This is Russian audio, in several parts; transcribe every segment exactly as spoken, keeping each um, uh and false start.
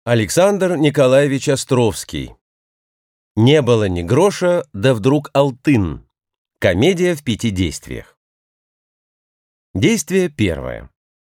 Александр Николаевич Островский. «Не было ни гроша, да вдруг алтын». Комедия в пяти действиях. Действие первое.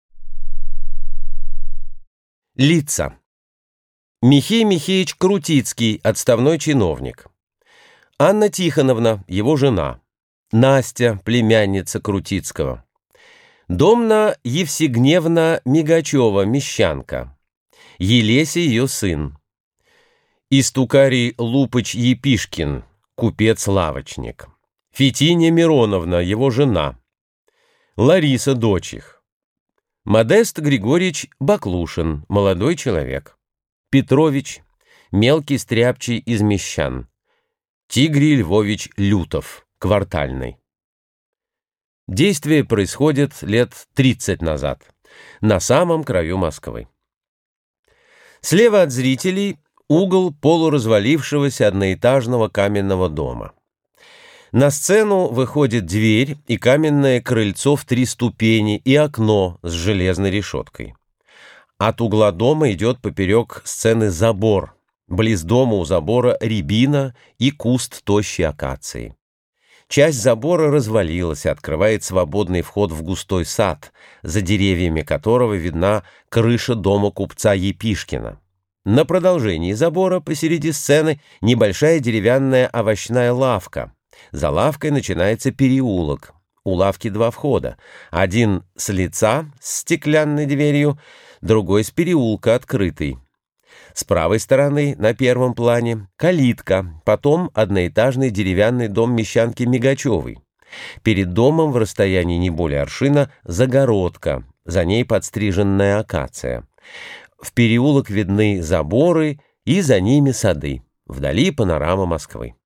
Лица. Михей Михеич Крутицкий, отставной чиновник. Анна Тихоновна, его жена. Настя, племянница Крутицкого. Домна Евсигневна Мигачева, мещанка. Елеся ее сын. Истукарий Лупыч Епишкин, купец-лавочник. Фетиния Мироновна, его жена. Лариса, дочь их. Модест Григорьевич Баклушин, молодой человек. Петрович, мелкий стряпчий из мещан. Тигрий Львович Лютов, квартальный. Действие происходит лет тридцать назад, на самом краю Москвы. Слева от зрителей угол полуразвалившегося одноэтажного каменного дома. На сцену выходит дверь и каменное крыльцо в три ступени и окно с железной решеткой. От угла дома идет поперек сцены забор. Близ дома у забора рябина и куст тощей акации. Часть забора развалилась и открывает свободный вход в густой сад, за деревьями которого видна крыша дома купца Епишкина. На продолжении забора посреди сцены небольшая деревянная овощная лавка. За лавкой начинается переулок. У лавки два входа. Один с лица с стеклянной дверью, другой с переулка открытый. С правой стороны, на первом плане, калитка, потом одноэтажный деревянный дом мещанки Мигачевой. Перед домом в расстоянии не более аршина загородка, за ней подстриженная акация. В переулок видны заборы и за ними сады. Вдали панорама Москвы.